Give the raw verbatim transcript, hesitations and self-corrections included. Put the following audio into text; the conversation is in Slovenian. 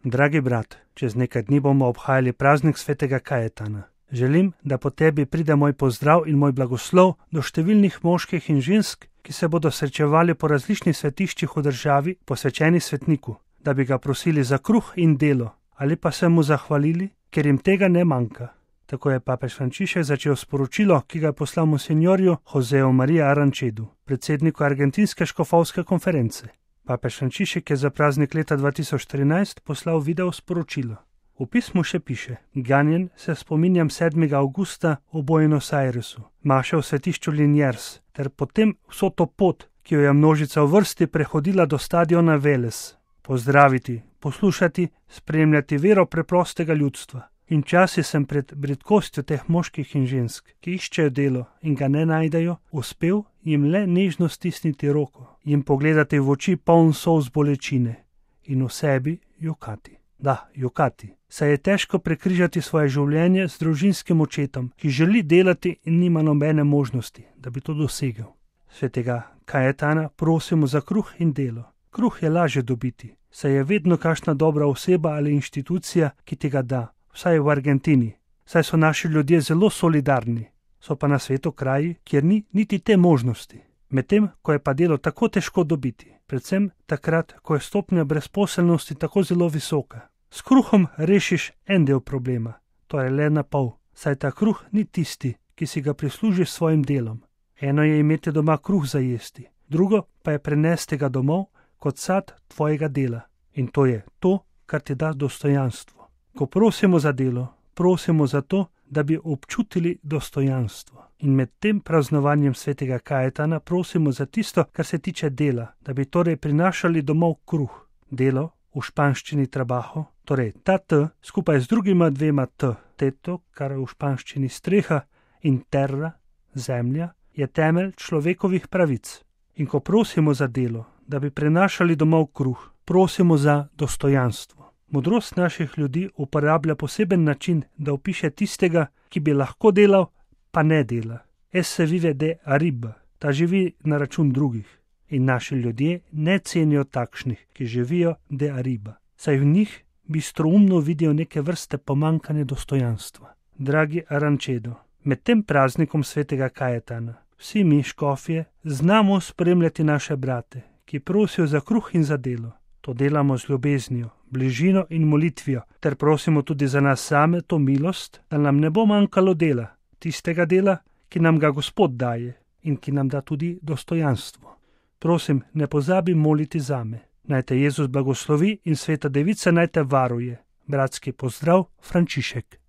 Dragi brat, čez nekaj dni bomo obhajali praznik svetega Kajetana. Želim, da po tebi pride moj pozdrav in moj blagoslov do številnih moških in žensk, ki se bodo srečevali po različnih svetiščih v državi, posvečeni svetniku, da bi ga prosili za kruh in delo, ali pa se mu zahvalili, ker jim tega ne manjka. Tako je papež Frančišek začel sporočilo, ki ga je poslal monsinjorju Joseu Maria Arančedu, predsedniku argentinske škofovske konference. Papež Frančišek je za praznik leta dva tisoč trinajst poslal video sporočilo. V pismu še piše: Ganjen se spominjam sedmega avgusta v Buenos Airesu, maše v svetišču Liniers, ter potem vso to pot, ki jo je množica v vrsti prehodila do stadiona Vélez. Pozdraviti, poslušati, spremljati vero preprostega ljudstva. In časi sem pred bridkostjo teh moških in žensk, ki iščejo delo in ga ne najdejo, uspel jim le nežno stisniti roko, jim pogledati v oči poln solz bolečine in v sebi jokati. Da, jokati. Saj je težko prekrižati svoje življenje z družinskim očetom, ki želi delati in nima nobene možnosti, da bi to dosegel. Svetega Kajetana prosimo za kruh in delo. Kruh je lažje dobiti, saj je vedno kakšna dobra oseba ali inštitucija, ki ti ga da, vsaj v Argentini. Saj so naši ljudje zelo solidarni, so pa na svetu kraji, kjer ni niti te možnosti. Medtem, ko je pa delo tako težko dobiti, predvsem takrat, ko je stopnja brezposelnosti tako zelo visoka. S kruhom rešiš en del problema, torej le na pol, saj ta kruh ni tisti, ki si ga prislužiš s svojim delom. Eno je imeti doma kruh za jesti, drugo pa je prenesti ga domov kot sad tvojega dela. In to je to, kar ti da dostojanstvo. Ko prosimo za delo, prosimo za to, da bi občutili dostojanstvo. In med tem praznovanjem svetega Kajetana prosimo za tisto, kar se tiče dela, da bi torej prinašali domov kruh. Delo, v španščini trabajo, torej ta T skupaj z drugima dvema T, teto, kar je v španščini streha, in terra, zemlja, je temelj človekovih pravic. In ko prosimo za delo, da bi prenašali domov kruh, prosimo za dostojanstvo. Modrost naših ljudi uporablja poseben način, da opiše tistega, ki bi lahko delal, pa ne dela. Esse vive de arriba, ta živi na račun drugih. In naši ljudje ne cenijo takšnih, ki živijo de arriba, saj v njih bistroumno vidijo neke vrste pomanjkanje dostojanstva. Dragi Arančedo, med tem praznikom svetega Kajetana vsi mi, škofje, znamo spremljati naše brate, ki prosijo za kruh in za delo. To delamo z ljubeznijo, bližino in molitvijo, ter prosimo tudi za nas same to milost, da nam ne bo manjkalo dela, tistega dela, ki nam ga Gospod daje in ki nam da tudi dostojanstvo. Prosim, ne pozabi moliti zame. Naj te Jezus blagoslovi in sveta devica naj te varuje. Bratski pozdrav, Frančišek.